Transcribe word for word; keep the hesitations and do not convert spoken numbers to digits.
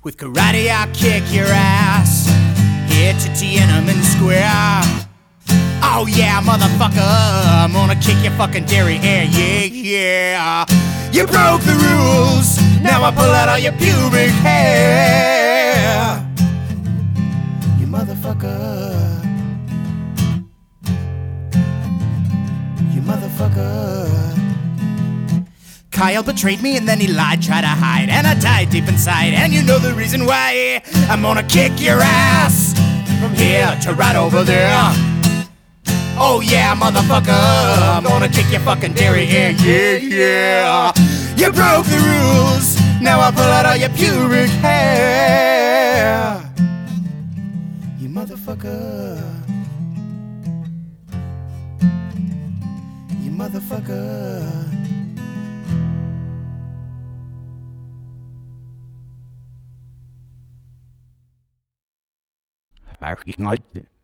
With karate I'll kick your ass here to Tiananmen Square. Oh yeah, motherfucker, I'm gonna kick your fucking derriere, yeah, yeah. You broke the rules, now I pull out all your pubic hair. You motherfucker. You motherfucker. Kyle betrayed me and then he lied, tried to hide, and I died deep inside, and you know the reason why. I'm gonna kick your ass from here to right over there. Oh yeah, motherfucker, I'm gonna kick your fucking derriere, yeah, yeah. You broke the rules, now I pull out all your pubic hair. You motherfucker. You motherfucker. I like it.